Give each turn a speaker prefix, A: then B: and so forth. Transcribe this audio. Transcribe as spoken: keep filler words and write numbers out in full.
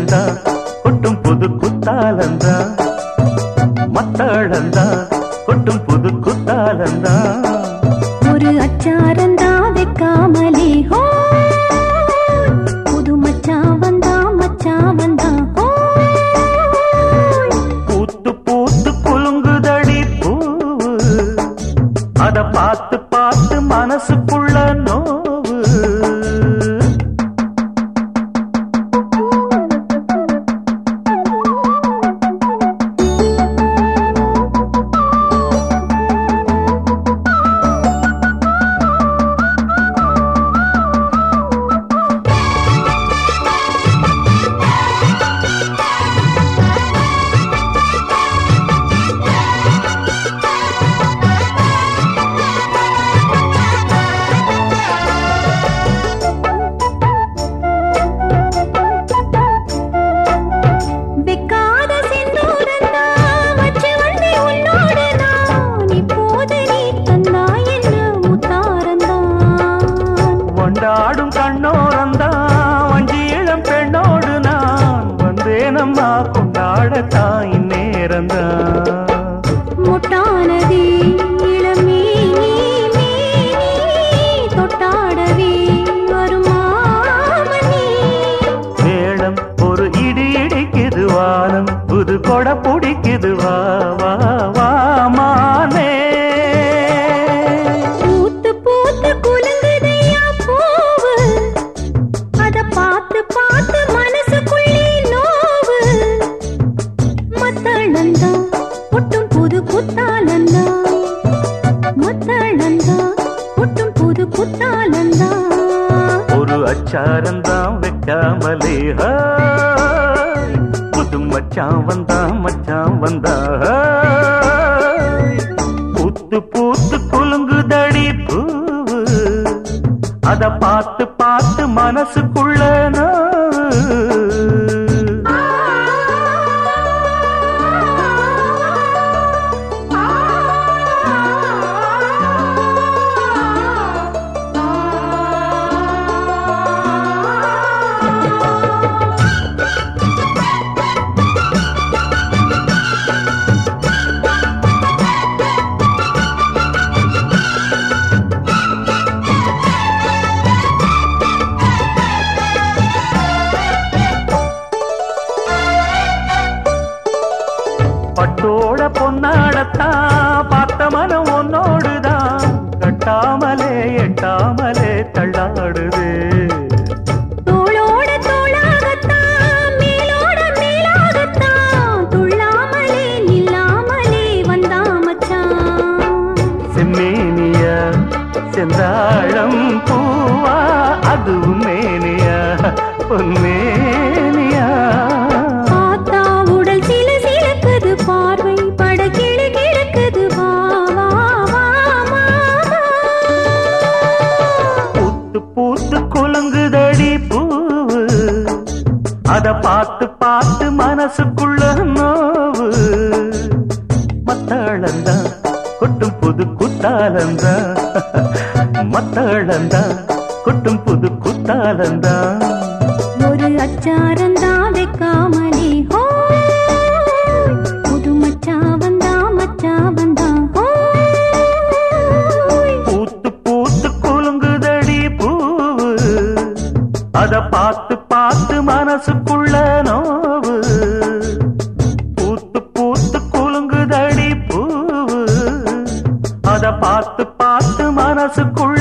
A: மத்தளந்தா கொட்டும் புது குத்தாலந்தா மத்தளந்தா கொட்டும் புது குத்தாலந்தா
B: ஒரு அச்சாரந்தா வைக்காமலே ஹோ புது மச்சா வந்தா மச்சா வந்தா ஹோ
A: பூத்து பூத்து குலுங்குதடி பூவு அத பார்த்து பார்த்து மனசுக்குள்ள நோவு கொண்டாடும் கண்ணோரந்தா வஞ்சி இளம் பெண்ணோடு நான் வந்தேனம்மா கொண்டாடத்தான் இந்நேரந்தா
B: முட்டானதே இளமே நீ தொட்டாடவே வருமாமணி
A: மேளம் ஒரு இடி இடிக்குது வானம் புது கொடை பிடிக்குது வா வா வா மானே
B: பூத்து பூத்து குலுங்குதையா பூவு அத பார்த்து பார்த்து மனசுக்குள்ளே நோவு மத்தளந்தா ஒட்டும் புது குத்தாலந்தா மத்தளந்தா ஒட்டும் புது குத்தாலந்தா
A: ஒரு அச்சாரந்தான் வைக்காமலே புது மச்சான் வந்தா மச்சான் வந்தா பூத்து பூத்து குலுங்குதடி பூவு அத பார்த்து பார்த்து மனசுக்குள்ள பட்டோட பொன்னாடத்தான் பார்த்த மனம் உன்னோடுதான் கட்டாமலே எட்டாமலே தள்ளாடுது
B: தோளோட தோளாகத்தான் மேலோட மேலாகத்தான் துள்ளாமலே நில்லாமலே வந்தா மச்சான்
A: செம்மேனியா செந்தாழம் பூவா அதுவும் மேனியா பொன்மேனியா
B: பார்வை பட கிளு கிழக்குது வா வா வா மாமா
A: பூத்து பூத்து குலுங்குதடி பூவு அத பார்த்து பார்த்து மனசுக்குள்ள நோவு மத்தளந்தா கொட்டும் புது குத்தாலந்தா மத்தளந்தா கொட்டும் புது குத்தாலந்தா
B: ஒரு அச்சாரந்தா வைக்காமலே ஹோ
A: அத பார்த்து பார்த்து மனசுக்குள்ள நோவு பூத்து பூத்து குலுங்குதடி பூவு அத பார்த்து பார்த்து மனசுக்குள்ள